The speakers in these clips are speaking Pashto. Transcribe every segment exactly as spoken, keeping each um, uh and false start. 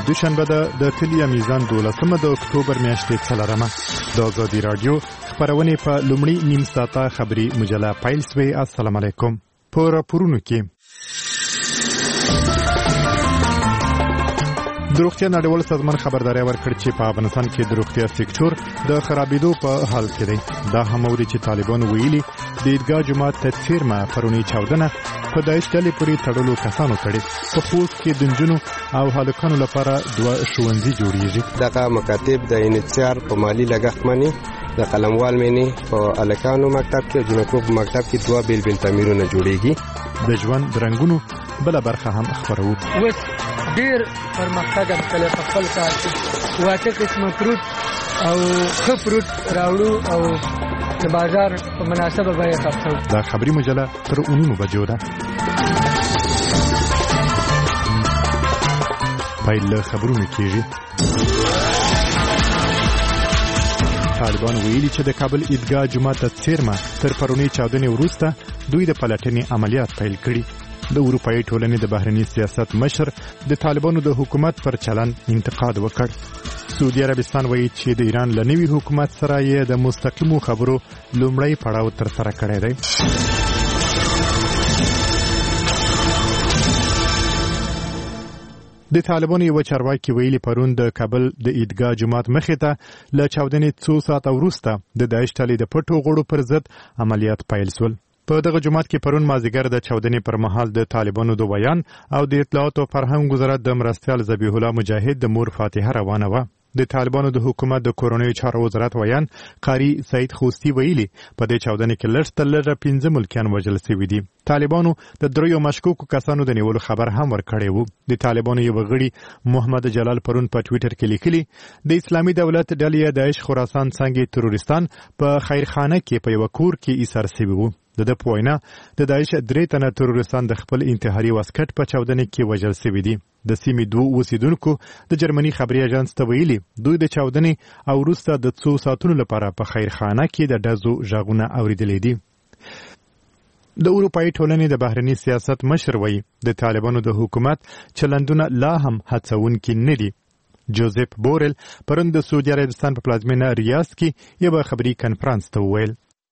دوشنبه ده د تلیا میزان دولسمه د اکتوبر میاشتې څلورمه د آزادي راډیو خبرونه په لومړی نیم ساعته خبري مجله پیل شوې. السلام علیکم. په راپورونو کې د روغتیا نړیوال سازمان خبرداري ورکړ چې په افغانستان کې د روغتیا سکتور د خرابېدو په حال کې دی. دا هم اوري چې طالبان ویلي د عیدګاه جماعت ته څیرمه پرونی چاودنه په داعش ډلې پورې تړلو کسانو کړي. په خوست کې د نجونو او هلکانو لپاره دوه ښوونځي جوړیږي. دغه مکاتب د انتشار په مالی لګښت باندې د قلموال مینه په الکانو مکتب کې او جنکو په مکتب کې دوه بیل بیل تعمیرونه جوړیږي. د ژوند رنگونو بل برخه هم خبرو. وس ډیر پرمختګ کړي په خپل کار کې. واټه قسمه فروټ او خفروټ راوړو او د بازار په مناسبه بیه خرڅو. دا خبري مجله تر اونیمو بجو ده. پایله خبرونه کیږي. طالبان ویلي چې د کابل عیدګاه جماعت ته څیرمه تر پرونی چاودنې وروسته دوی د پلټنې عملیات پیل کړي. د اروپایي ټولنې د بهرني سیاست مشر د طالبانو د حکومت پر چلن انتقاد وکړ. سعودي عربستان وایي چې د ایران له نوي حکومت سره یې د مستقیمو خبرو لومړی پړاو ترسره کړی دی. د طالبانو یو چارواکي ویلي پرون د کابل د عیدګاه جماعت مخې ته له چاودنې څو ساعته وروسته د داعش ډلې د پټو غړو پر ضد عملیات پیل شول. په دغه جماعت کې پرون مازیګر د چاودنې پر مهال د طالبانو د بیان او د اطلاعات او فرهنګ وزارت د مرستیال ذبیح الله مجاهد د مور فاتحه روانه و. د طالبانو د حکومت د کورونی چارو وزارت ویان قاری سعید خوستی ویلي په دې چاودنې کې لږ تر لږه پنځه ملکیان وژل شوي دي. طالبانو د دریو مشکوکو کسانو د نیولو خبر هم ورکړی و. د طالبانو یو غړي محمد جلال پرون په ټوئیټر کې لیکلي د اسلامي دولت ډلې داعش خراسان څنګه تروریستان په خیرخانه کې په یو کور کې ایثار شوي وو. د د پوینه د داعش درې تنه تروریستان د خپل انتحاري واسکټ په چاودنې کې وژل شوي دي. د سیمې دوه اوسیدونکو د جرمني خبري اژانس ته ویلي دوی د چاودنې او وروسته د څو ساعتونو لپاره په خیرخانه کې د ډزو غږونه اوریدلې دي. د اروپایي ټولنې د بهرني سیاست مشر وایي د طالبانو د حکومت چلندونه لا هم هڅونکي نه دي. جوزف بورل پرون د سعودي عربستان په پلازمینه ریاض کې یو خبري کانفرنس ته وویل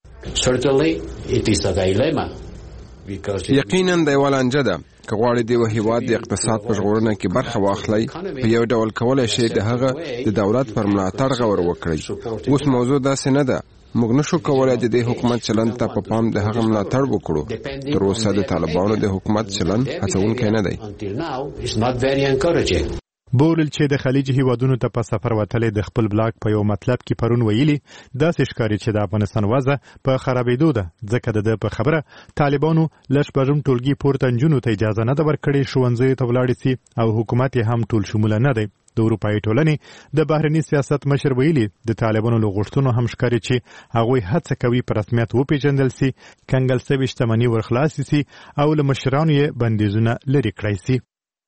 یقینا د یو لانجه ده که غواړي د هیواد د اقتصاد په ژغورنه کې برخه واخلي په یو ډول کولای شي د هغه د دولت پر ملاتړ غور وکړي. اوس موضوع داسې نه ده. موږ نشو کولای د دې حکومت چلند ته په پام د هغه ملاتړ وکړو. تر اوسه د طالبانو د حکومت چلند هڅونکی نه دی. بورل چې د خلیج هیوادونو ته په سفر وتلې د خپل بلاګ په یو مطلب کې پرون ویلي داسې ښکاري چې د افغانستان وضع په خرابېدو ده ځکه د په خبره طالبانو لږ پرم ټولګي پورته نجونو ته اجازه نه ده ورکړې ښوونځیو ته ولاړې سي او حکومت یې هم ټول شموله نه دی. د اروپایي ټولنې د بهرني سیاست مشر ویلي د طالبانو له غوښتنو هم ښکاري چې هغوی هڅه کوي په رسمیت وپېژندل سي، کنګل سوي شتمني ورخلاص سي او له مشرانو یې بندیزونه لرې کړی سي.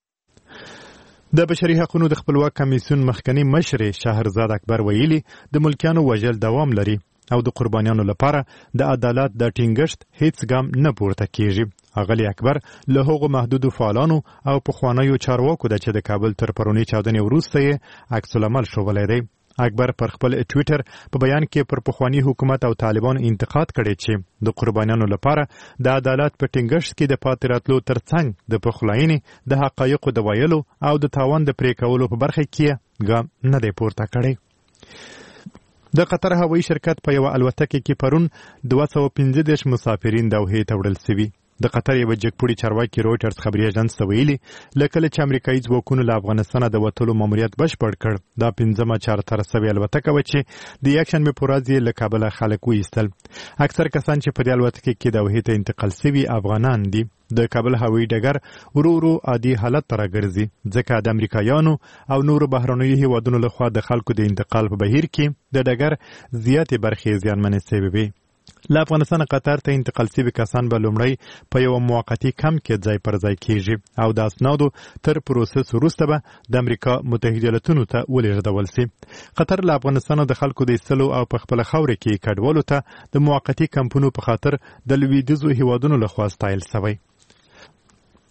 د بشري حقوقو د خپلواک کمیسیون مخکنی مشر شهرزاد اکبر ویلي د ملکیانو وژل دوام لري او د قربانیانو لپاره د عدالت د ټینګښت هیڅ ګام نه پورته کیږي. اغلی اکبر له هغو محدودو فعالانو او پخوانیو چارواکو د چې د کابل تر پرونی چاودنې وروسته یې عکس العمل ښوولی دی. اکبر پر خپل ټوئیټر په بیان کې پر پخوانی حکومت او طالبان انتقاد کړی چې د قربانیانو لپاره د عدالت په ټینګښت کې د پاتې راتلو ترڅنګ د پخلاینې د حقایقو د ویلو او د تاوان د پرې کولو په برخه کې ګام نه دی پورته کړی. د قطر هوایي شرکت په یو الوتکه کې پرون دوه سوه پنځه دېرش مسافرین دوحې ته وړل شوي. د قطر یو جګپوړي چارواکي رویټرز خبري اژانس ته ویلي لکه چې امریکایي ځواکونو له افغانستانه د وتلو ماموریت بشپړ کړ. دا پنځمه چارتر سوي الوتکه و چې د یکشنبې په ورځ یې له کابله خلک وایستل. اکثر کسان چې په دې الوتکه کې دوحې ته انتقال شوي افغانان دي. د کابل هوایي ډګر ورو ورو عادي حالت ته راګرځي ځکه د امریکایانو او نورو بهرنیو هیوادونو لخوا د خلکو د انتقال په بهیر کې د ډګر زیاتې برخې زیانمنې شوې وي. له افغانستان قطر ته انتقال شوي کسان به لومړی په یو موقتي کمپ کې ځای پر ځای کیږي او د اسنادو تر پروسس وروسته به د امریکا متحده ایالاتونو ته ولېږدول شي. قطر له افغانستان د خلکو د ایستلو او په خپله خاوره کې کډوالو ته د موقتي کمپونو په خاطر د لویدیځو هیوادونو لخوا ستایل شوی.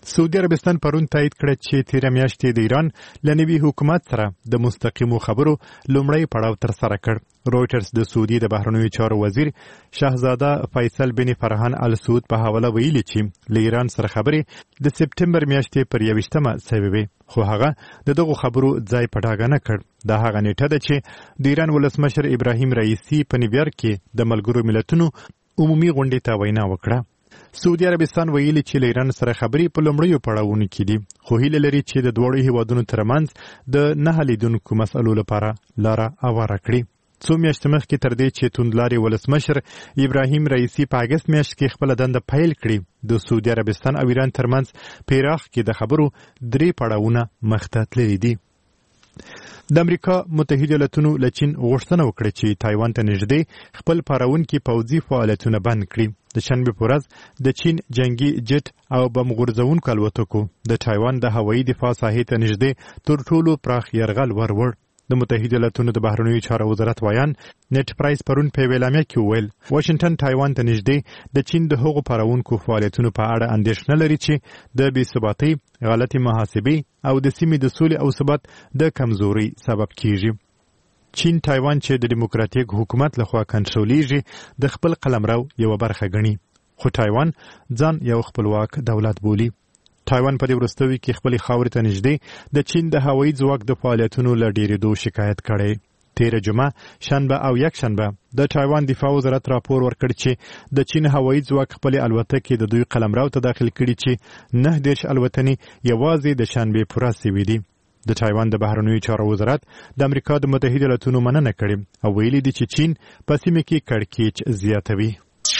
سعودي عربستان پرون تایید کړ چې تیر میاشت د ایران له نوي حکومت سره د مستقیمو خبرو لومړی پړاو تر سره کړ. رويټرز د سعودي د بهرنیو چارو وزیر شاهزاده فیصل بن فرحان ال سعود په حواله ویلي چې له ایران سره خبرې د سپټمبر میاشتې پر یویشتمه شوې وې، خو هغه د دغو خبرو ځای په ډاګه نه کړ. دا هغه نیټه ده چې د ایران ولسمشر ابراهیم رئیسی په نیویارک کې د ملګرو ملتونو عمومي غونډې ته وینا وکړه. سعودي عربستان ویلي چې له ایران سره خبرې په لومړیو پړاوونو کې دي، خو هیله لري چې د دواړو هیوادونو ترمنځ د نه حلیدونکو مسألو لپاره لاره هواره کړي. څو میاشتې مخکې تر دې چې توندلارې ولسمشر ابراهیم رئیسی په اګست میاشت کې خپله دنده پیل کړي، د سعودي عربستان او ایران ترمنځ په عراق کې د خبرو درې پړاوونه مخته تللي دي. د امریکا متحده ایالاتونو له چین غوښتنه وکړه چې تایوان ته نږدې خپل پاروونکي پوځي فعالیتونه بند کړي. د شنبې په ورځ د چین جنگي جټ او بم غورځونکو الوتکو د تایوان د هوایي دفاع ساحې ته نږدې تر ټولو پراخ یرغل ورور. د متحده ایالاتونو د بهرنیو چارو وزارت ویان نت پرایس پرون په اعلامیه کې وویل واشنگټن تایوان ته نږدې د چین د هغو پاروونکو فعالیتونو په اړه اندېښنه لري چې د بې ثباتۍ، غلطي محاسبې او د سیمې د سولې او ثبات د کمزوري سبب کیږي. چین تایوان چې د دیموکراتیک حکومت لخوا کنټرولېږي د خپل قلمرو یوه برخه ګڼي، خو تایوان ځان یو خپلواک دولت بولي. تایوان په دې وروستیو کې خپلې خاورې ته نږدې د چین د هوایي ځواک د فعالیتونو له ډېرېدو شکایت کړی. تیره جمعه، شنبه او یک شنبه د تایوان دفاع وزارت راپور ورکړ چې د چین هوایي ځواک خپلې الوتکې د دوی قلمرو ته داخل کړي چې نه دېرش الوتنې یوازې د شنبې په ورځ سوي دي. د تایوان د بهرنیو چارو وزارت د امریکا د متحده ایالاتونو مننه کړې او ویلي دي چې چین په سیمه کې کړکېچ زیاتوي.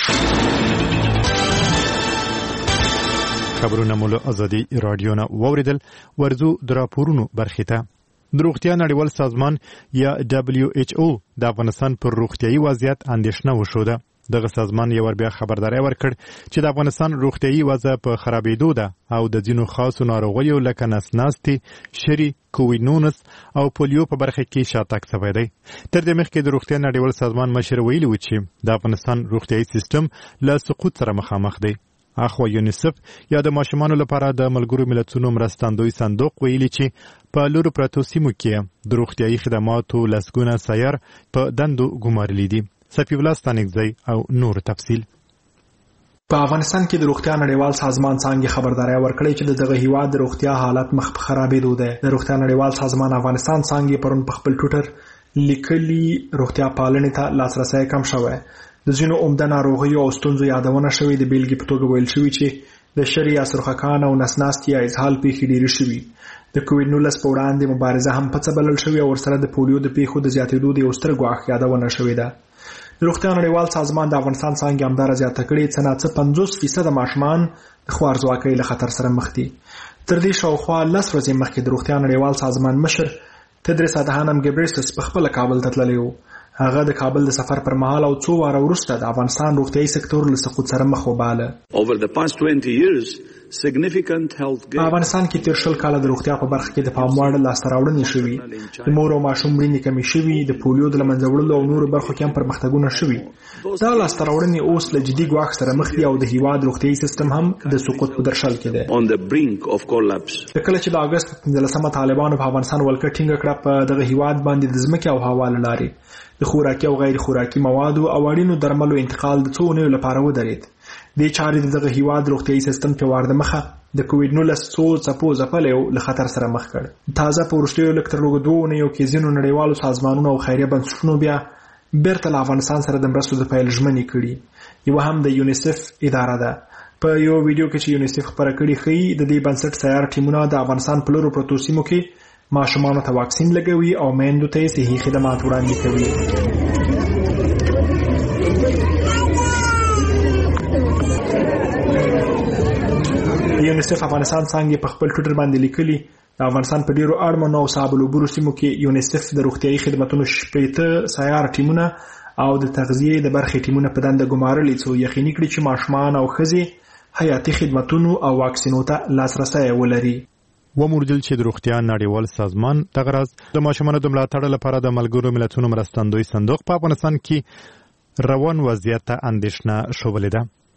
خبرونه مو له ازادي رادیو نه واوریدل. ورځو د راپورونو برخې ته. د روغتیا نړیوال سازمان یا دبلیو ایچ او د افغانستان پر روغتیایي وضعیت اندېښنه وښوده. دغه سازمان یو بیا خبرداری ورکړ چې د افغانستان روغتیایي وضع په خرابېدو ده او د ځینو خاصو ناروغیو لکه نسناستي، شری، کووید نولس او پولیو په برخه کې شاتګ شوی دی. تر دې مخکې د روغتیا نړیوال سازمان مشر ویلي و چې د افغانستان روغتیایي سیستم له سقوط سره مخامخ دی. اخوا یونیسف یا د ماشومانو لپاره د ملګرو ملتونو مرستندوی صندوق ویلي چې په لورو پرتو سیمو کې د روغتیایي خدماتو لسګونه سیار په دندو ګمارلي دي. صفی الله ستانکزی او نور تفصیل. په افغانستان کې د روغتیا نړیوال سازمان څنګه خبرداري ورکړي چې دغه هیواد د روغتیا حالت مخ په خرابېدو ده. د روغتیا نړیوال سازمان افغانستان څنګه پرون په خپل ټوټر لیکلي روغتیا پالنې ته لاسرسي کم شوی. د ځینو عمده ناروغیو او ستونزو یادونه شوې. د بیلګې په توګه ویل شوي چې د شری یا سرخکان او نسناستي یا اسهال پیښې ډېرې شوي. د کووید نولس په وړاندې مبارزه هم په څه بلل شوې او ورسره د پولیو د پیښو د زیاتېدو د یو ستر ګواښ یادونه شوې ده. د روغتیا نړیوال سازمان د افغانستان څانګې همداره زیاته کړې چې څه پنځوس فیصده ماشومان د خوارځواکۍ له خطر سره مخ دي. تر دې شاوخوا لس ورځې مخکې د روغتیا نړیوال سازمان مشر تدرس ادهانم ګبریسس په خپله کابل ته تللی و. هغه د کابل د سفر پر مهال او څو واره وروسته د افغانستان روغتیایي سکتور له سقوط سره مخ وباله. په افغانستان کې تیر شل کاله د روغتیا په برخه کې د پام وړ لاسته راوړنې شوي. د مور او ماشوم مړینې کمې شوي، د پولیو د له منځه وړلو او نورو برخو کې هم پرمختګونه شوي. دا لاسته راوړنې اوس له جدي ګواښ سره مخ دي او د هیواد روغتیایي سیستم هم د سقوط په درشل کې دی. کله چې د اګست په پنځلسمه طالبانو په افغانستان ولکه ټینګه کړه، په دغه هیواد باندې د ځمکې او هوا له لارې د خوراکي او غیر خوراکي موادو او اړینو درملو انتقال د څو اونیو لپاره ودرېد. دې چارې دغه هیواد روغتیایي سیستم پیاوړي د مخه د کووید نولس څو څپو ځپلی او له خطر سره مخ کړ. تازه په وروستیو لږ تر لږو دوو اونیو کې ځینو نړیوالو سازمانونو او خیریه بنسټونو بیا بیرته له افغانستان سره د مرستو د پیل ژمنې کړي. یوه هم د یونیسف اداره ده. په یو ویډیو کې چې یونیسف خپره کړي ښیي د دې بنسټ سیار ټیمونه د افغانستان په لورو پرتو سیمو کې ماشومانو ته واکسین لګوي او میندو ته صحي خدمات وړاندې کوي. یونیسف افغانستان څنګه په خپل ټوټر باندې لیکلي د افغانستان په ډیرو اړمنو او صعب العبور سیمو کې یونیسف د روغتیایي خدماتو شپېته سیار ټیمونه او د تغذیې د برخې ټیمونه په دنده ګمارلي څو یقیني کړي چې ماشومان او ښځې حیاتي خدماتونو او واکسینو ته لاسرسی ولري. وموردل چې د روغتیا نړیوال سازمان دغه راز د ماشومانو د ملاتړ لپاره د ملګرو ملتونو مرستندوی صندوق په افغانستان کې روان وضعیت ته اندېښنه شولې ده.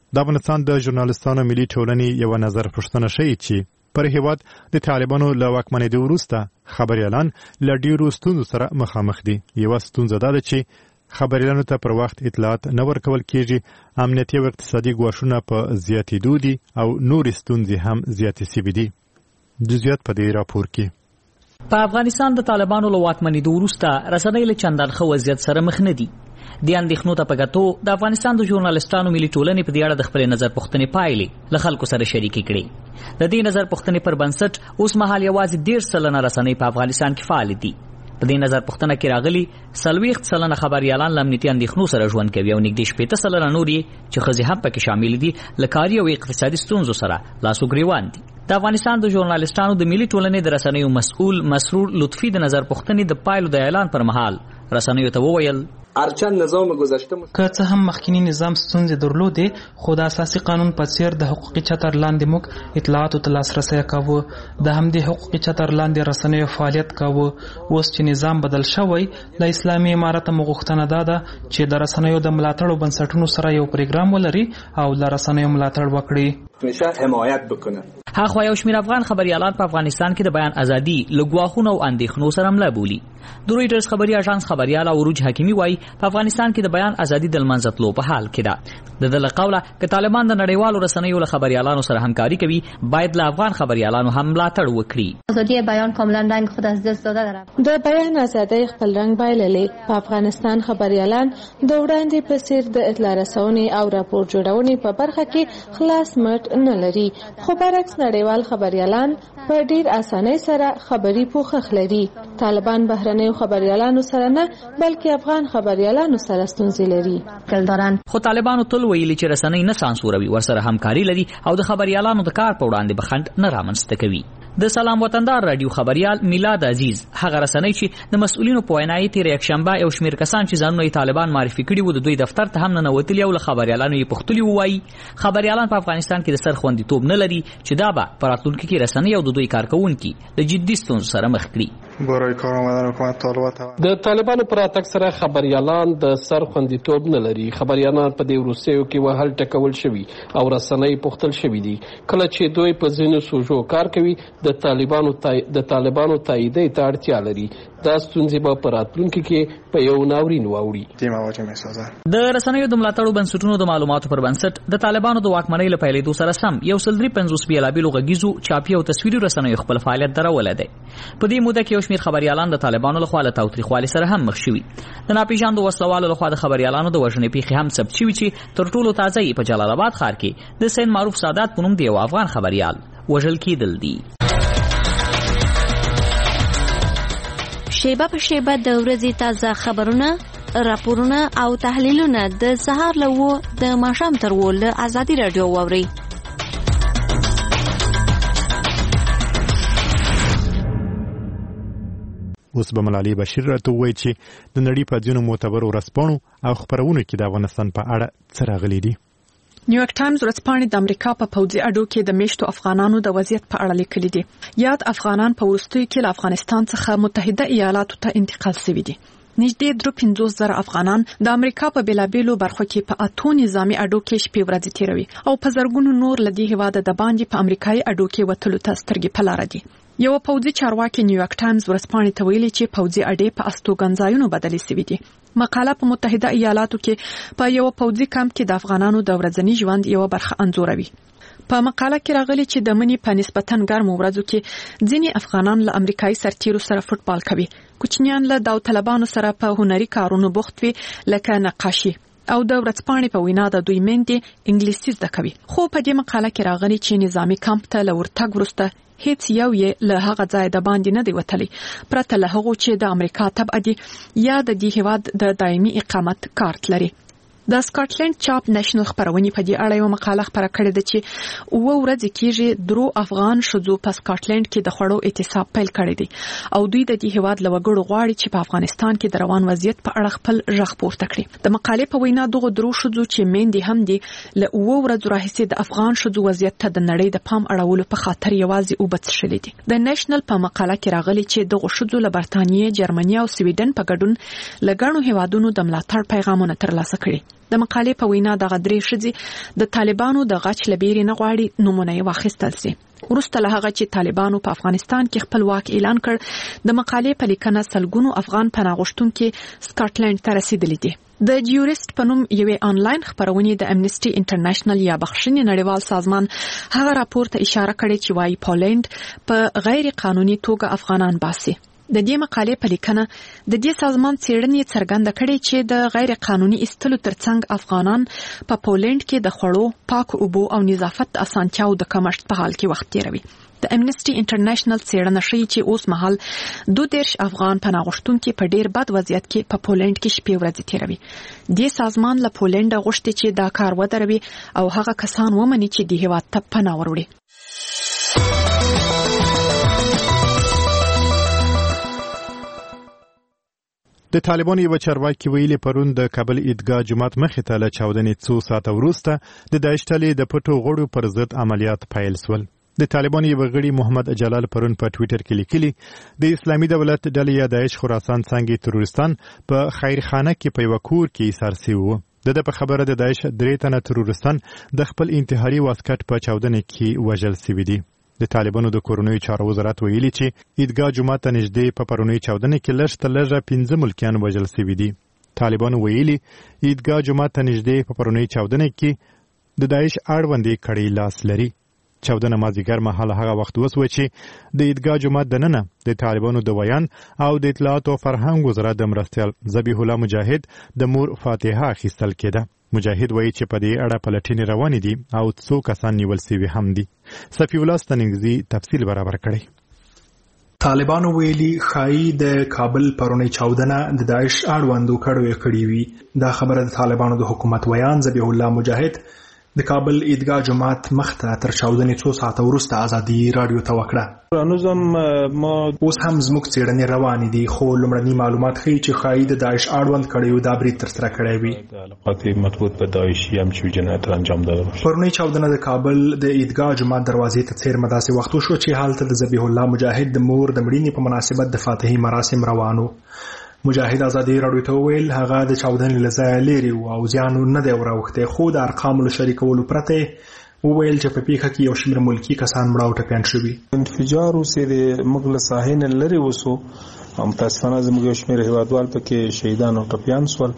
د افغانستان د ژورنالستانو ملي ټولنې یو نظر پوښتنه شوې چې پر هیواد د طالبانو له واکمنېدو وروسته خبريالان له ډیرو ستونزو سره مخامخ دي. یوه ستونزه دا ده چې خبريالانو ته پر وخت اطلاعات نه ورکول کېږي، امنیتي او اقتصادي ګواښونه په زیاتېدو دي او نورې ستونزې هم زیاتې سوي دي. جزئیات په دې راپور کې. په افغانستان د طالبانو له واکمنېدو وروسته رسنۍ له چندان ښه وضعیت سره مخ نه دي. د اندېښنو ته په کتو د افغانستان د ژورنالستانو ملي ټولنې په دې اړه د خپلې نظر پوښتنې پایلې له خلکو سره شریکې کړې. د دې نظر پوښتنې پر بنسټ اوس مهال یوازې دېرش سلنه رسنۍ په افغانستان کې فعال دي. په دې نظر پوښتنه کې راغلي څلوېښت سلنه خبريالان له امنیتي اندېښنو سره ژوند کوي او نږدې شپېته سلنه نور یې چې ښځې هم پکې شامل دي له کاري او اقتصادي ستونزو سره لاس و ګریوان دي. د افغانستان د ژورنالستانو د ملي ټولنې د رسنیو مسؤل مسرور لطفي د نظر پوښتنې د پایلو د اعلان پر مهال رسنیو ته وویل ارچن نظام گذشته که څه هم مخکینی نظام ستونزې درلودې خو د اساسي قانون په څیر د حقوقي چتر لاندې موږ اطلاعاتو ته لاسرسی کاوه. د همدې حقوقي چتر لاندې رسنیو فعالیت کاوه. اوس چې نظام بدل شوی د اسلامي امارت مو غوښتنه ده ده چې د رسنیو د ملاتړ بنسټونو سره یو پروګرام ولري او د رسنیو ملاتړ وکړي. میشه حمایت بکنه. هغه یو شمېر افغان خبريالان په افغانستان کې د بیان ازادي له ګواښونو او اندېښنو سره مله بولي. د رویټرز خبري اژانس خبريال عروج حکیمي وایي په افغانستان کې د بیان ازادي د لمنځه تلو په حال کې ده. د دې له قوله که طالبان د نړیوالو رسنیو له خبريالانو سره همکاري کوي باید له افغان خبريالانو هم ملاتړ وکړي. ازادي بیان کاملا رنگ خود از دست داده داره. د بیان ازادي خپل رنگ بایللې. په افغانستان خبريالان د وړاندې په څیر د اطلاع رسونې او راپور جوړونې په برخه کې خلاص مټ نه لري، خو برعکس نړیوال خبريالان په ډیر اسانۍ سره خبري پوښښ لري. طالبان بهرنیو خبريالانو سره نه بلکې افغان خبريالانو سره ستونزې لري. خو طالبانو تل ویلي چې رسنۍ نه سانسوروي، ورسره همکاري لري او د خبريالانو د کار په وړاندې بخند نه رامنځته کوي. د سلام وطندار رادیو خبريال میلاد عزیز هغه رسنۍ چې د مسؤلینو په وینا یې تیر یکشنبه یو شمېر کسان چې ځانونه یې طالبان معرفي کړي وو د دوی دفتر ته هم ننوتلي او له خبريالانو یې پوښتلي وایي خبريالان په افغانستان کې د سر خوندیتوب نه لري چې دا به په راتلونکي کې رسنۍ او د دوی کارکوونکي د جدي ستونزو سره مخ کړي. برای کار آمدن حکومت طالبان د طالبانو پر اتک سره خبريالان د سر خوندیتوب نه لري. خبريالان په دې وروستیو کې وهل ټکول شوي او رسنۍ پوښتل شوي دي. کله چې دوی په ځینو سوژو کار کوي د طالبانو د طالبانو تاییدي ته اړتیا لري. دا ستونزې به په راتلونکي کې په یو ناورین واوړي. د رسنیو د ملاتړو بنسټونو د معلوماتو پر بنسټ د طالبانو د واکمنۍ له پیلېدو سره سم یو سل درې پنځوس بېلابېلو غږیزو چاپي او تصویري رسنیو خپل فعالیت درولی دی. په دې موده کې یو شمېر خبريالان د طالبانو لخوا له تاوتریخوالي سره هم مخ شوي. د ناپېژاندو وسلوالو لخوا د خبريالانو د وژنې پیښې هم ثبت شوي چې تر ټولو تازه یې په جلال آباد ښار کې د سید معروف سادات په نوم د یو افغان خبريال وژل کېدل دي. شیبه په شیبه د ورځې تازه خبرونه، راپورونه او تحلیلونه د سهار له اوه د ماښام تر اوه له ازادي راډیو واورئ. اوس به ملالۍ بشیر راته ووایي چې د نړۍ په ځینو معتبرو ورځپاڼو او خپرونو کې د افغانستان په اړه څه راغلي دي. نیویارک ټایمز ورځپاڼې د امریکا په پوځي اډو کې د میشتو افغانانو د وضعیت په اړه لیکلي دي. یاد افغانان په وروستیو کې له افغانستان څخه متحده ایالاتو ته انتقال شوي دي. نږدې درې پنځوس زره افغانان د امریکا په بیلابېلو برخو کې په اتو نظامي اډو کې شپې ورځې تیروي او په زرګونو نور له دې هېواده د باندې په امریکایي اډو کې وتلو ته سترګې په لاره دي. یو پوځي چارواکي نیویارک ټایمز ورځپاڼې ته ویلي چې پوځي اډې په استوګنځایونو بدلې شوي دي. مقاله په متحده ایالاتو کې په یو پوځي کمپ کې د افغانانو د ورځني ژوند یو برخه انځوروي. په مقاله کې راغلي چې د مني په نسبتاً ګرمو ورځو کې ځینې افغانان له امریکایي سرتیرو سره فوټبال کوي. کوچنیان له داوطلبانو سره په هنري کارونو بوخت وي لکه نقاشي او د ورځپاڼې په وینا د دوی میندې انګلیسي زده کوي. خو په دې مقاله کې راغلي چې نظامي کمپ ته له ورتګ وروسته هیڅ یو یې له هغه ځای د باندې نه دی وتلی پرته له هغو چې د امریکا تبع دي یا د دې هېواد د دایمي اقامت کارت لري. د سکاټلند چاپ نېشنل خبرونې په دې اړه یو مقاله خپره کړې ده چې اوه ورځې کېږي درو افغان ښځو په سکاټلند کې د خوړو اعتصاب پیل کړی دی او دوی د دې هېواد له وګړو غواړي چې په افغانستان کې د روان وضعیت په اړه خپل غږ پورته کړي. د مقالې په وینا دغو درو ښځو چې میندې هم دي له اوه ورځو راهیسې د افغان ښځو وضعیت ته د نړۍ د پام اړولو په خاطر یوازې اوبه څښلې دي. د نېشنل په مقاله کې راغلي چې دغو ښځو له برتانیې، جرمني او سویډن په ګډون له ګڼو هېوادونو د ملاتړ پیغامونه ترلاسه کړي. د مقالې په وینا د غدري شذي د طالبانو د غچ لبیري نه غواړي نمونه واخیستل شي. ورسته له هغه چې طالبانو په افغانستان کې خپل واک اعلان کړ، د مقالې په لیکنه سلګونو افغان پناه غوښتونکي سکاټلند ته رسیدلي دي. د جیورست په نوم یوې آنلاین خبرونې د امنیسټي انټرنیشنل یا بخښنې نړیوال سازمان هغه راپور ته اشاره کړې چې وايي پولند په غیر قانوني توګه افغانان باسي. د دې مقالې په لیکنه د دې سازمان څېړنې څرګنده کړې چې د غیر قانوني ایستلو ترڅنګ افغانان په پولند کې د خوړو، پاک اوبو او نظافت اسانتیاو د کمښت په حال کې وخت تیروي. د امنیسټي انټرنیشنل څېړنه ښیي چې اوس مهال دوه دېرش افغان پناه غوښتونکي په ډېر بد وضعیت کې په پولند کې شپې ورځې تیروي. دې سازمان له پولند غوښتي چې دا کار ودروي او هغه کسان ومني چې د هېواد ته پناه وروړي. د طالبانو یو چارواکي ویلي پرون د کابل عیدګاه جومات مخې ته له چاودنې څو ساعته وروسته د داعش ډلې د پټو غړو پر ضد عملیات پیل شول. د طالبانو یو غړي محمد جلال پرون په ټوئیټر کې لیکلي د اسلامي دولت ډلې یا داعش خراسان څنګه تروریستان په خیرخانه کې په یو کور کې ایثار شوي وو. د په خبره د داعش درې تنه تروریستان د خپل انتحاري واسکټ په چاودنې کې وژل شوي دي. د طالبانو د کورنیو چارو وزارت ویلي چې عیدګاه جومات ته نږدې په پرونی چاودنې کې لږ تر لږه پنځه ملکیان وژل شوي دي. طالبانو ویلي عیدګاه جومات ته نږدې په پرونی چاودنې کې د داعش اړوندې کړي لاس لري. چاودنه مازیګر مهال هغه وخت وسوه چې د عیدګاه جومات دننه د طالبانو د ویان او د اطلاعات او فرهنګ وزارت د مرستیال ذبیح الله مجاهد د مور فاتحه اخیستل کېده. مجاهد وایي چې په دې اړه پلټنې روانې دي او څو کسان نیول شوي هم دي. صفی الله ستنګزي تفصیل برابر کړی. طالبانو ویلي ښایي د کابل پرونی چاودنه د داعش اړوندو کړیو کړي وي. دا خبره د طالبانو د حکومت ویان ذبیح الله مجاهد د کابل عیدګاه جومات مخته تر چاودنې څو ساعته وروسته ازادي رادیو ته وکړه. نظم ما اوس هم زموږ څېړنې روانې دي خو لومړني معلومات ښیي چې ښایي د داعش اړوند کړیو دا برید ترسره کړی وي. علاقات مربوط به داعشي همچین جنایت انجام داده باشه. پرونی چاودنه د کابل د عیدګاه جومات دروازې ته څیرمه داسې وخت وشو چې هلته د ذبیح الله مجاهد د مور د مړینې په مناسبت د فاتحي مراسم روانو. مجاهد ازادي راډیو ته وویل هغه د چاودنې له ځایه لیرې و او زیان نه دی وراوښتی، خو د ارقامو له شریکولو پرته وویل چې په پیښه کې یو شمېر ملکي کسان مړه او ټپیان شوي. انفجار اوسې د موږ له ساحې نه لرې وسو او متاسفانه زموږ یو شمېر هېوادوال پکې شهیدان او ټپیان شول.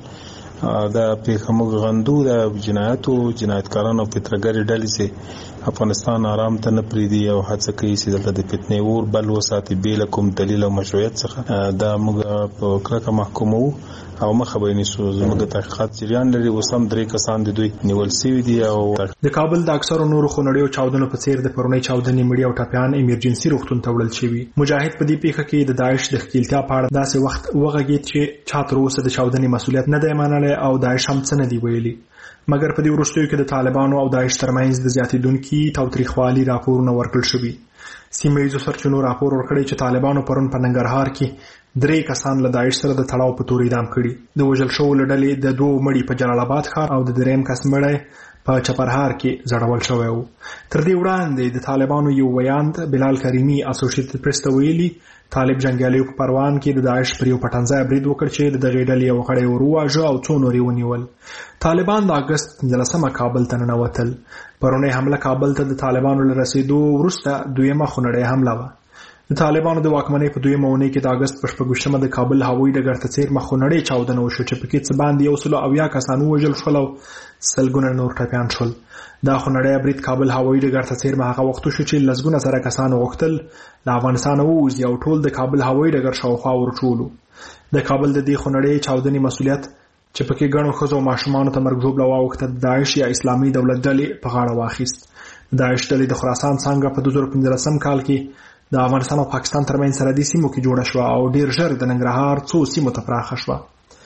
دا پیښه موږ غندو د جنایتو جنایتکارانو فترهګرې ډلې چې افغانستان آرام ته نه پرېږدي او هڅه کوي چې دلته د فتنې اور بل وساتي بې له کوم دلیل او مشروعیت څخه. دا موږ په کلکه محکوموو او مخه به یې نیسو. زموږ تحقیقات جریان لري. اوس هم درې کسان د دوی نیول شوي دي. او د کابل د اکثرو نورو خونړیو چاودنو په څېر د پرونۍ چاودنې مړي او ټپیان ایمرجنسي روغتون ته وړل شوي. مجاهد په دې پیښه کې د داعش د ښکېلتیا په اړه داسې وخت وغږېد چې چا تر اوسه د چاودنې مسؤلیت نه دی منلی او داعش هم څه نه دي ویلي. مګر په دې وروستیو کې د طالبانو او داعش ترمنځ د زیاتېدونکي تاوتریخوالي راپورونه ورکړل شوي. سیمه ییزو سرچینو راپور ورکړی چې طالبانو پرون په ننګرهار کې درې کسان له داعش سره د تړاو په تور اعدام کړي. د وژل شوو له ډلې د دوو مړي په جلال آباد ښار او د درېیم کس مړی په چپرهار کې زړول شوی و. تر دې وړاندې د طالبانو یو ویاند بلال کریمي اسوسییټډ پریس ته ویلي طالب جنګیالیو په پروان کې د داعش پر یو پټنځای برید وکړ چې د دغې ډلې یو غړی ور وواژه او څو نور یې ونیول. طالبان د اګست پنځلسمه کابل ته ننوتل. پرونۍ حمله کابل ته د طالبانو له رسېدو وروسته دویمه خونړۍ حمله وه. د طالبانو د واکمنۍ په دویمه اونۍ کې د اګست په شپږویشتمه د کابل هوایي ډګر ته څیرمه خونړۍ چاودنه وشوه چې پکې څه باندې یو سلو اویا کسان ووژل شول او سلګونه نور ټپیان شول. دا خونړی برید کابل هوایي ډګر ته څیرمه هغه وخت وشو چې لسګونه زره کسانو غوښتل له افغانستانه ووځي او ټول د کابل هوایي ډګر شاوخوا ورټولو. د کابل د دې خونړۍ چاودنې مسؤلیت چې پکې ګڼو ښځو او ماشومانو ته مرګ ژوبله واوښته د داعش یا اسلامي دولت ډلې په غاړه واخیست. د داعش ډلې د خراسان څانګه په دوه زره پنځلسم کال کې د افغانستان او پاکستان ترمنځ سرحدي سیمو کې جوړه شوه او ډیر ژر د ننګرهار څو سیمو ته پراخه شوه.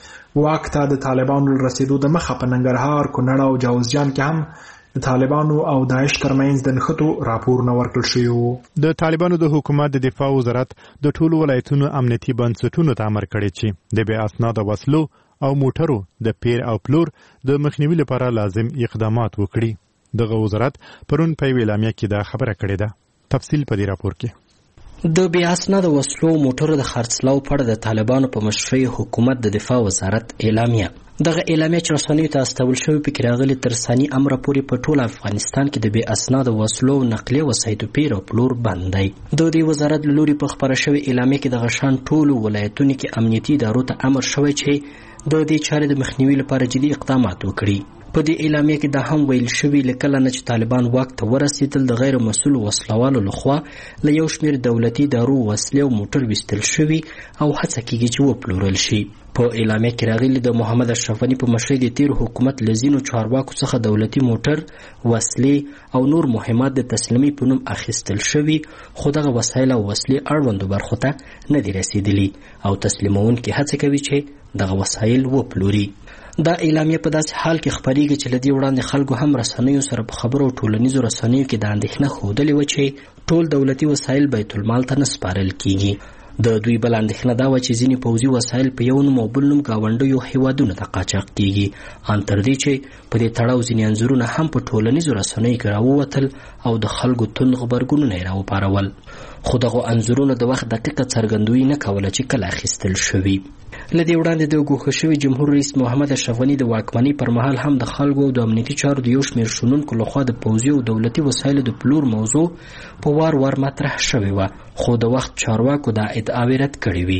واک ته د طالبانو له رسېدو د مخه په ننګرهار، کونړ او جوزجان کې هم د طالبانو او داعش ترمنځ د نښتو راپورونه ورکړل شوي وو. د طالبانو د حکومت د دفاع وزارت د ټولو ولایتونو امنیتي بنسټونو ته امر کړی چې د بې اسناده وسلو او موټرو د پیر او پلور د مخنیوي لپاره لازم اقدامات وکړي. دغه وزارت پرون په یوه اعلامیه کې دا خبره کړې ده. تفصیل په دې راپور کې. د بې اسناده وسلو موټرو د خرڅلاو په اړه د طالبانو په مشرۍ حکومت د دفاع وزارت اعلامیه. دغه اعلامیه چې رسنیو ته استول شوې پکې راغلي تر ثاني امره پورې په ټول افغانستان کې د بې اسناده وسلو نقلیه وسایطو پیر او پلور بند دی. د دې وزارت له لوري په خپره شوې اعلامیه کې دغه شان ټولو ولایتونو کې امنیتي ادارو ته امر شوی چې د دې چارې د مخنیوي لپاره جدي اقدامات وکړي. په دې اعلامیه کې دا هم ویل شوي له کله نه چې طالبان واک ته ورسېدل د غیر مسؤلو وسلوالو لخوا له یو شمېر دولتي ادارو وسلې او موټر ویستل شوي او هڅه کېږي چې وپلورل شي. په اعلامیه کې راغلي د محمد اشرف غني په مشرۍ د تیر حکومت له ځینو چارواکو څخه دولتي موټر، وسلې او نور مهمات د تسلیمۍ په نوم اخیستل شوي، خو دغه وسایل او وسلې اړوندو برخو ته نه دي رسېدلي او تسلیمونکي هڅه کوي چې دغه وسایل وپلوري. دا اعلامیه په داسې حال کې خپریږي چې له دې وړاندې خلکو هم رسنیو سره په خبرو او ټولنیزو رسنیو کې د اندېښنه ښودلې وه چې ټول دولتي وسایل بیت المال ته نه سپارل کیږي. د دوی بل اندېښنه دا وه چې ځینې پوځي وسایل په یو نوم او بل نوم ګاونډیو هیوادونو ته قاچاق کیږي، ان تر دې چې په دې تړاو ځینې انځورونه هم په ټولنیزو رسنیو کې راووتل او د خلکو توند غبرګونونه یې راوپارول، خو دغو انځورونو د وخت دقیقه څرګندوي نه کوله چې کله اخیستل شوي. له دې وړاندې د ګوښه شوي جمهور رئیس محمد اشرف غني د واکمنۍ پر مهال هم د خلکو او د امنیتي چارو د یو شمېر شنونکو لخوا د پوځي او دولتي وسایلو د پلور موضوع په وار وار مطرح شوې وه، خو د وخت چارواکو دا ادعاوې رد کړې وې.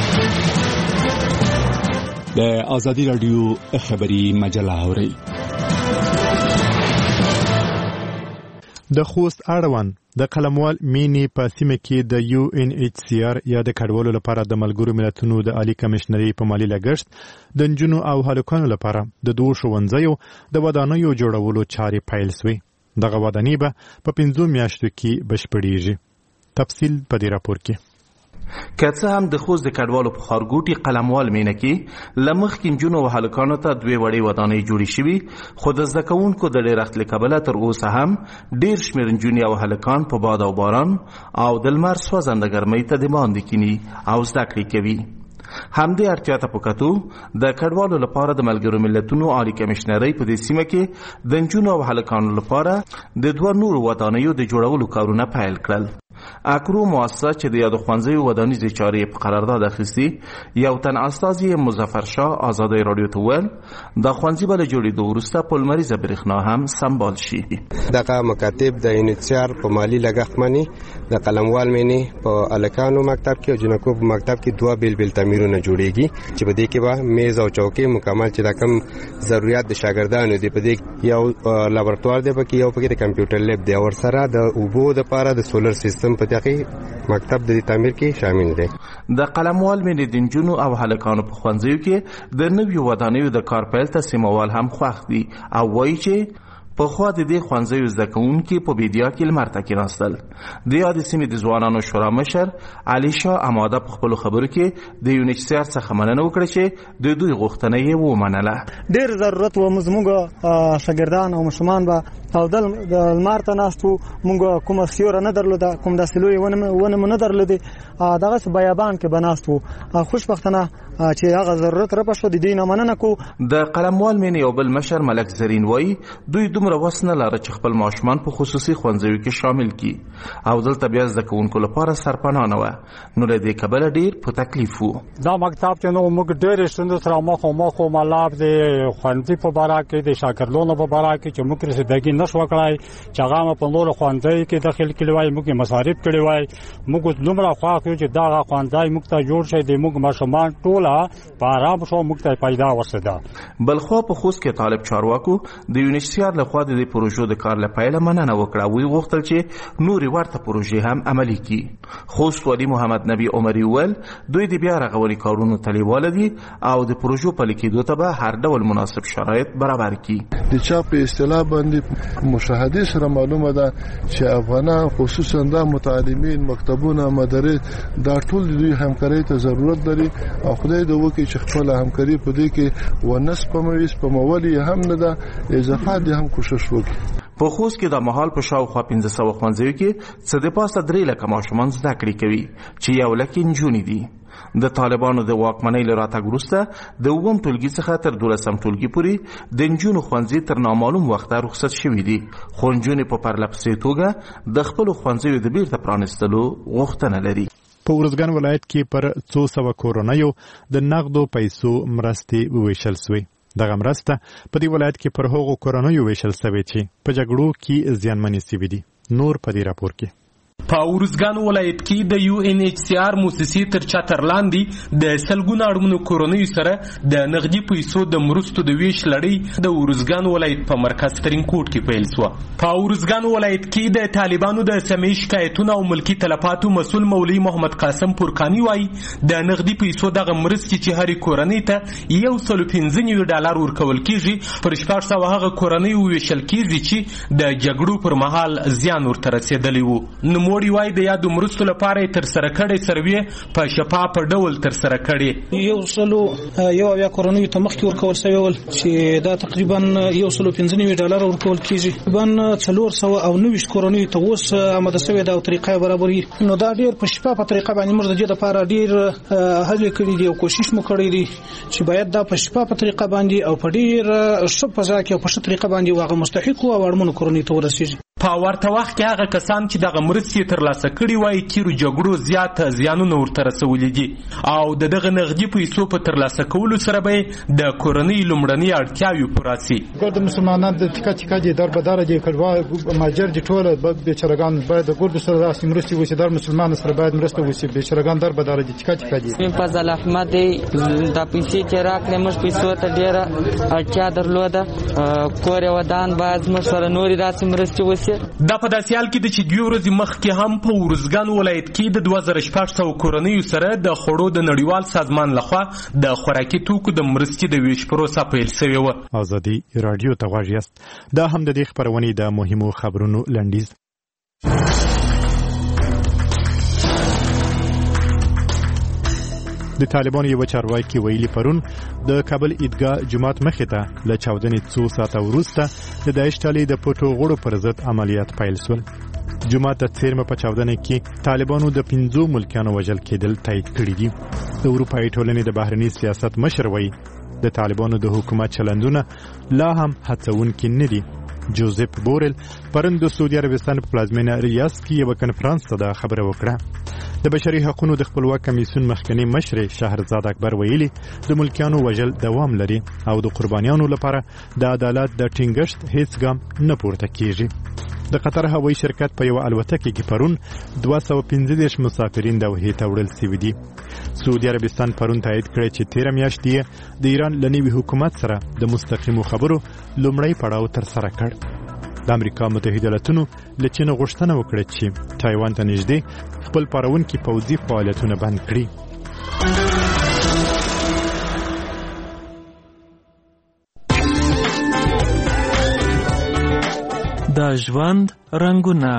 د ازادي راډیو خبري مجله اورئ. د خوست اړوند د قلموال مینی په سیمه کې د یو ان ایچ سی آر یا د کډوالو لپاره د ملګرو ملتونو د عالی کمشنري په مالی لګښت د نجونو او هلکانو لپاره د دوو ښوونځیو د ودانیو جوړولو چارې پیل سوې. دغه ودانۍ به په پنځو میاشتو کې بشپړېږي. تفصیل په دې راپور کې. که څه هم د خوست د کډوالو په ښارګوټي قلموال مینه کې له مخکې نجونو او هلکانو ته دوې وړې ودانۍ جوړې شوي، خو د زده کوونکو د ډېرښت له کبله تر اوسه هم ډېر شمېر نجونې او هلکان په باد او باران او د لمر سوځنده ګرمۍ ته د باندې کیني او زده کړې کوي. همدې اړتیا ته په کتو د کډوالو لپاره د ملګرو ملتونو عالی کمشنرۍ په دې سیمه کې د نجونو او هلکانو لپاره د دوه نورو ودانیو د جوړولو کارونه پیل کړل. اکرو مؤسسه چې د یادو ښوونځیو ودانیزې چارې په قرارداد اخیستي، یو تن استازي مظفر شاه ازادۍ راډیو ته وویل د ښوونځي به له جوړېدو وروسته په لمریزه برېښنا هم سمبال شي. دغه مکاتب د انیچار په مالی لګښت باندې د قلموال مینې په الکانو مکتب کې او جنکو په مکتب کې دوه بیل بیل تعمیرونه جوړېږي چې په دې کې به میز او چوکۍ مکمل چې د کم ضرورت د شاګردانو دی، په دې یو لابراتوار دی، پکې یو پکې د کمپیوټر لیب دی، او سره د اوبو لپاره د سولر سیستم په دغه مکتب د تعمیر کې شامل دی. د قلموال مینې د نجونو او هلکانو په ښوونځیو کې د نویو ودانیو د کار پیل ته سیموال هم خوښ دي او وایي چې پخوا د دې ښوونځیو زده کوونکي په بیدیا کې لمر ته کېناستل. د یادې سیمې د ځوانانو شورا مشر علي شاه اماده په خپلو خبرو کې د یونیچسیار څخه مننه وکړه چې د دوی غوښتنه یې ومنله. ډېر ضرورت و زموږ شاګردان او ماشومان به او د لمر ته ناست وو، موږ کومه سیوره نه درلوده، کوم داسې لویې ونه مو نه درلودې، دغسې بیابان کې به ناست وو. خوشبختانه چې هغه ضرورت رپه شو، د دې نه مننه کوو. د قلموال مینې یو بل مشر ملک زرین وایي دوی دومره وس نه لاره چې خپل ماشومان په خصوصي ښوونځیو کې شامل کړي او دلته بیا زده کوونکو لپاره سرپناه نه وه، نو له دې کبله ډېر په تکلیف وو. دا مکتب چې نو موږ ډېرې ستونزو سره مخ او مخ وو، مطلب د ښوونځي په باره کې د شاګردانو په باره کې چې موږ رسیدګي نه شوه کړی، چې هغه مو په نورو ښوونځیو کې داخل کړي وای، موږ یې مصارف کړي وای. موږ دومره خوښ یو چې دغه ښوونځی موږ ته جوړ شي، د موږ ماشومان ټوله په آرام شو، موږ ته پیدا ورسېده. بلخوا په خوست کې طالب چارواکو د یونیچسیار لخوا د دې پروژو د کار له پیله مننه وکړه. وی غوښتل چې نورې ورته پروژې هم عملي کړي. خوست والي محمد نبی عمري وویل دوی د بیا رغونې کارونو ته لیواله دي او د پروژو پلي کېدو ته به هر ډول مناسب شرایط برابر کړي. د چا په اصطلاح باندې مشاهده سره معلومه ده چې افغانان خصوصا د متعلمین، مکتبونه، مدارس دا ټول د دوی همکارۍ ته ضرورت لري او خدای دې وکړي چې خپل همکاري په دې کې ونه سپموي، سپمول یې هم نه ده، اضافه دې هم کوشش وکړي. په خوست کې د مهال په شاوخوا پنځه سوه ښوونځیو کې څه د پاسه درې لکه ماشومان زده کړې کوي چې یو لکه نجونې دي. د طالبانو د واکمنۍ له راتګ وروسته د اووم ټولګي څخه تر دولسم ټولګي پورې د نجونو ښوونځي تر نامعلوم وخته رخصت شوي دي، خو نجونې په پرلپسې توګه د خپلو ښوونځیو د بیرته پرانیستلو غوښتنه لري. په ارزګان ولایت کې پر څو سوه کورنیو د نغدو پیسو مرستې وویشل سوې. دغه مرسته په دې ولایت کې پر هغو کورنیو ویشل شوې چې په جګړو کې زیانمنې شوي دي. نور په دې راپور کې په ارزګان ولایت کې د یو ان ایچ سی آر موسسې تر چتر لاندې د سلګونو اړمنو کورنیو سره د نغدي پیسو د مرستو د ویش لړۍ د ارزګان ولایت په مرکز ترینکوټ کې پیل شوه. په ارزګان ولایت کې د طالبانو د سمې شکایتونو او ملکی تلفاتو مسؤل مولوي محمد قاسم پورکانی وایي د نغدي پیسو دغه مرستې چې هرې کورنۍ ته یو سل پنځه نوي ډالر ورکول کیږي پر شپږ سوه هغه کورنیو ویشل کیږي چې د جګړو پر مهال زیان ورته رسېدلی و. نوموړي وایي د یادو مرستو لپاره یې ترسره کړې سروې په شفاف ډول ترسره کړې. یو سلو یو اویا کورنیو ته مخکې ورکول شوی ول چې دا تقریبا یو سلو پنځه نوي ډالر ورکول کیږي. تقریبا څلور سوه او نوي کورنیو ته اوس آماده شوې ده او طریقه یې برابري. نو دا ډېر په شفافه طریقه باندې موږ د دې لپاره ډېر هڅې کړې دي او کوشش مو کړی دی چې باید دا په شفافه طریقه باندې او په ډېر ښه فضا کې او په ښه طریقه باندې هغه مستحقو او اړمنو کورنیو ته ورسیږي. په ورته وخت کې هغه کسان چې دغه مرستې ترلاسه کړي وایي تیرو جګړو زیات زیانونه ورته رسولي دي او د دغه نغدي پیسو په ترلاسه کولو سره به د کورنۍ لومړنۍ اړتیاوې پوره سي. ګرد مسلمانان د ټیکا ټیکا دي در بداره دي کډوا ماجر دي ټوله بیچارهګان باید د ګرد سره راسي مرستې وشي. در مسلمان سره باید مرسته وشي. بیچارهګان در بداره دي ټیکا ټیکا دي. په فضل احمد د پیسې چې راکړې موږ پیسو ته ډېره اړتیا درلوده. کور ودان باید موږ سره نورې راسي مرستې وشي. دا په داسې حال کې ده چې دوې ورځې مخکې هم په ارزګان ولایت کې د دوه زره شپږ سوه کورنیو سره د خوړو د نړیوال سازمان لخوا د خوراکي توکو د مرستې د ویش پروسه پیل شوې وه. ازادي راډیو ته غوږ یاست. دا هم د دې خپرونې د مهمو خبرونو لنډیز. د طالبانو یو چارواکي ویلي پرون د کابل عیدګاه جومات مخې ته له چاودنې څو ساعته وروسته د داعش ډلې د پټو غړو پر ضد عملیات پیل شول. جومات د څیرمه په چاودنې کې طالبانو د پنځو ملکیانو وژل کېدل تایید کړي دي. د اروپایي ټولنې د بهرني سیاست مشر وایي د طالبانو د حکومت چلندونه لا هم هڅونکي نه دي. جوزف بورل پرون د سعودي عربستان په پلازمینه ریاض کې یو کنفرانس ته دا خبره وکړه. د بشري حقوقو د خپلواک کمیسیون مخکنی مشر شهرزاد اکبر ویلي د ملکیانو وژل دوام لري او د قربانیانو لپاره د عدالت د ټینګښت هیڅ ګام نه پورته کیږي. د قطر هوایي شرکت په یو الوتکه کې پرون دوه سوه پنځه دېرش مسافرین دوحې ته وړل شوي دي. سعودي عربستان پرون تایید کړی چې تیره میاشت یې د ایران له نوي حکومت سره د مستقیمو خبرو لومړی پړاو ترسره کړ. د امریکا متحده ایالاتونو له چین غوښتنه وکړه چې تایوان ته نږدې خپل پارونکي پوځي فعالیتونه بند کړي. د ژوند رنګونه.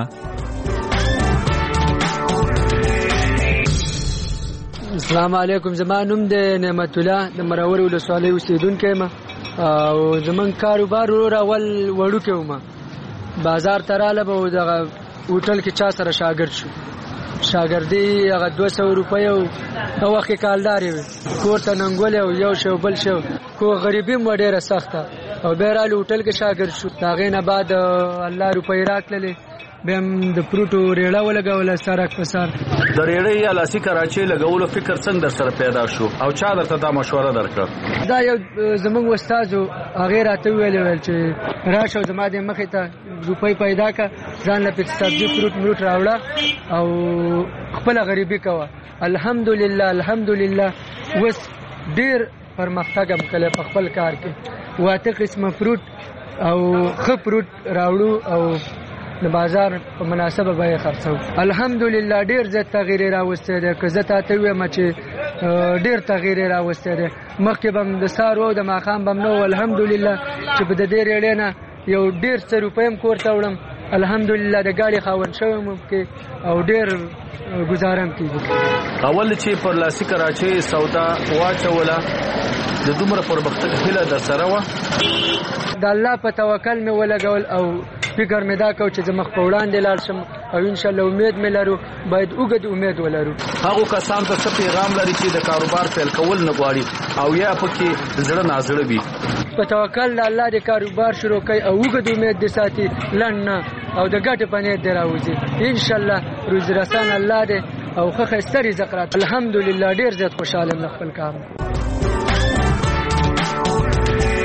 السلام علیکم. زما نوم د نعمت الله د مرور ولسوالۍ اوسیدونکی یم او زمون کاروبار ور اول وړوکی وم. بازار ته راله به دغه هوټل کې چا سره شاګرد شو. شاګردي هغه دوه سوه روپۍ او هغه وخت کې کالدار وي. کور ته ننګولې او یو شو بل شو. کو غریبي مو ډېره سخته او بیا راله هوټل کې شاګرد شو. د هغې نه بعد الله روپۍ راکړلې. بیا هم د فروټو ریړه ولګوله سرک په سر. د ریړې یا لاسي کراچۍ لګولو فکر څنګه در سره پیدا شو او چا درته دا مشوره درکړه؟ دا یو زمونږ استاد و. هغې راته وویل ویل چې راشه زما دې مخې ته روپۍ پیدا کړه ځان له پکې سبزي فروټ مروټ راوړه او خپله غریبي کوه. الحمدلله الحمدلله اوس ډېر پرمختګ هم کلی په خپل کار کې. واته قسمه فروټ او ښه فروټ راوړو او د بازار په مناسبه بیه خرڅو. الحمدلله ډېر زیات تغییر راوستی دی. که زه تاته ووایم چې ډېر تغییر راوستی دی. مخکې به هم د سهار و د ماښام به هم نه و. الحمدلله چې په د دې ریړۍ نه یو ډېر څه روپۍ هم کور ته وړم. الحمدلله د ګاډي خاوند شوی یم کې او ډېر ګزاره هم کېږي. اول چې پر لاسي کراچۍ سودا واچوله د دومره پرمختګ هیله در سره وه؟ د الله په توکل مې ولګول او فکر مې دا کو چې زه مخ په وړاندې لاړ شم او انشاءالله امید مې لرو. باید اوږد امید ولرو. هغو کسانو ته څه پیغام لري چې د کاروبار پیل کول نه غواړي او یا پکې زړه نازړه وي؟ په توکل د الله د کاروبار شروع کوي او اوږد امید دې ساتي لنډ نه او د ګټې په نیت دې راوځي. انشاءالله روزي رسان الله دې او ښه ښایسته رزق راته. الحمدلله ډېر زیات خوشحاله یم له خپل کار.